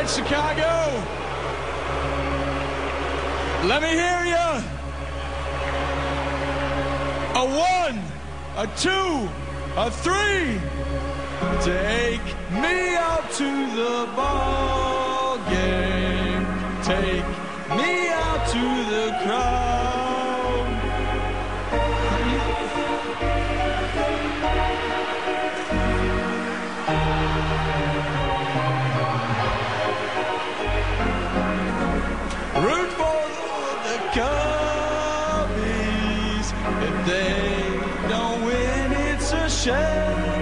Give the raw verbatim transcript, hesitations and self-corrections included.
right, Chicago. Let me hear you. A one, a two, a three. Take me out to the ball game. Take me out to the crowd. Root for the Cubbies. If they don't win, it's a shame.